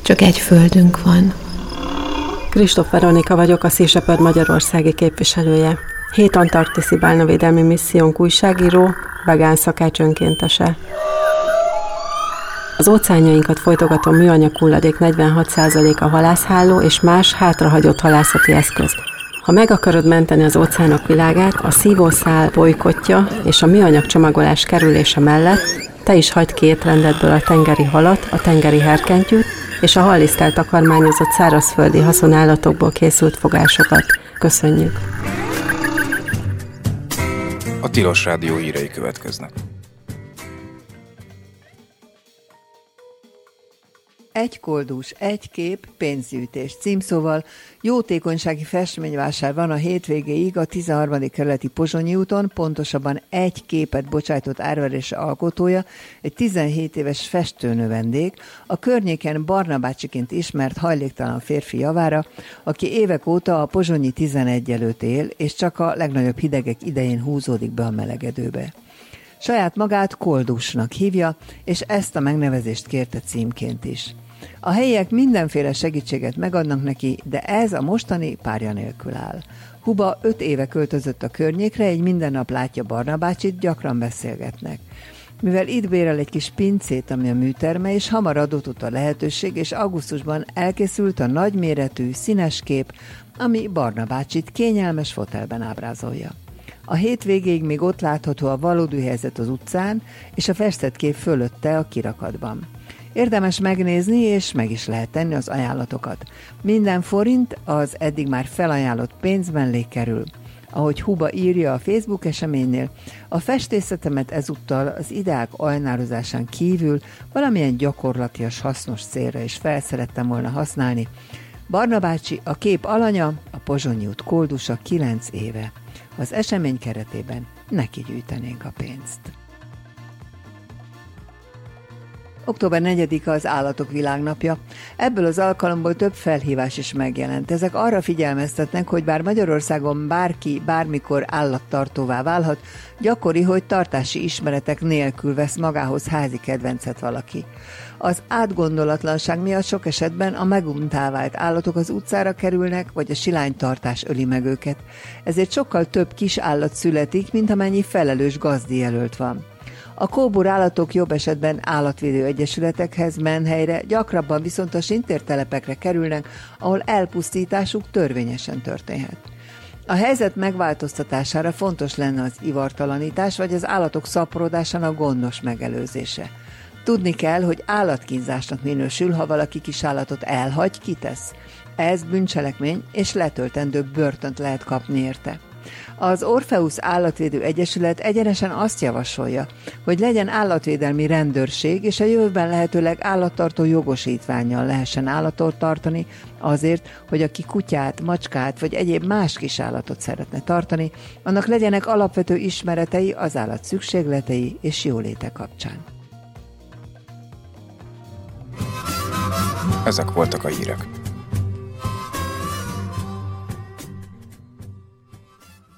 Csak egy földünk van. Kristóf Veronika vagyok, a Sea Shepherd magyarországi képviselője. 7 antarktiszi bálnavédelmi missziónk újságíró, vegán szakács önkéntese. Az óceánjainkat folytogató műanyag hulladék 46%-a halászháló és más hátrahagyott halászati eszköz. Ha meg akarod menteni az óceánok világát, a szívószál bojkottja és a műanyag csomagolás kerülése mellett te is hagyd ki étrendedből a tengeri halat, a tengeri herkentyűt és a halliszttel takarmányozott szárazföldi haszonállatokból készült fogásokat. Köszönjük! A Tilos Rádió hírei következnek. Egy koldus, egy kép, pénzgyűjtés címszóval jótékonysági festményvásár van a hétvégéig a 13. kerületi Pozsonyi úton, pontosabban egy képet bocsájtott árverésre alkotója, egy 17 éves festőnövendék, a környéken Barna bácsiként ismert hajléktalan férfi javára, aki évek óta a Pozsonyi 11 előtt él, és csak a legnagyobb hidegek idején húzódik be a melegedőbe. Saját magát koldusnak hívja, és ezt a megnevezést kérte címként is. A helyiek mindenféle segítséget megadnak neki, de ez a mostani párja nélkül áll. Huba 5 éve költözött a környékre, egy minden nap látja Barna bácsit, gyakran beszélgetnek. Mivel itt bérel egy kis pincét, ami a műterme, és hamar adott a lehetőség, és augusztusban elkészült a nagyméretű, színes kép, ami Barna bácsit kényelmes fotelben ábrázolja. A hétvégéig még ott látható a valódi helyzet az utcán, és a festett kép fölötte a kirakatban. Érdemes megnézni, és meg is lehet tenni az ajánlatokat. Minden forint az eddig már felajánlott pénz mellé kerül. Ahogy Huba írja a Facebook eseménynél, a festészetemet ezúttal az ideák ajnározásán kívül valamilyen gyakorlatias hasznos célra is fel szerettem volna használni. Barna bácsi a kép alanya, a Pozsonyi út koldusa 9 éve. Az esemény keretében neki gyűjtenénk a pénzt. Október 4-e az Állatok Világnapja. Ebből az alkalomból több felhívás is megjelent. Ezek arra figyelmeztetnek, hogy bár Magyarországon bárki bármikor állattartóvá válhat, gyakori, hogy tartási ismeretek nélkül vesz magához házi kedvencet valaki. Az átgondolatlanság miatt sok esetben a meguntá vált állatok az utcára kerülnek, vagy a silánytartás öli meg őket. Ezért sokkal több kis állat születik, mint amennyi felelős gazdijelölt van. A kóbor állatok jobb esetben állatvédő egyesületekhez, menhelyre, gyakrabban viszont a sintértelepekre kerülnek, ahol elpusztításuk törvényesen történhet. A helyzet megváltoztatására fontos lenne az ivartalanítás, vagy az állatok szaporodásának gondos megelőzése. Tudni kell, hogy állatkínzásnak minősül, ha valaki kis állatot elhagy, kitesz. Ez bűncselekmény, és letöltendő börtönt lehet kapni érte. Az Orpheus Állatvédő Egyesület egyenesen azt javasolja, hogy legyen állatvédelmi rendőrség, és a jövőben lehetőleg állattartó jogosítvánnyal lehessen állatot tartani, azért, hogy aki kutyát, macskát vagy egyéb más kis állatot szeretne tartani, annak legyenek alapvető ismeretei az állat szükségletei és jóléte kapcsán. Ezek voltak a hírek.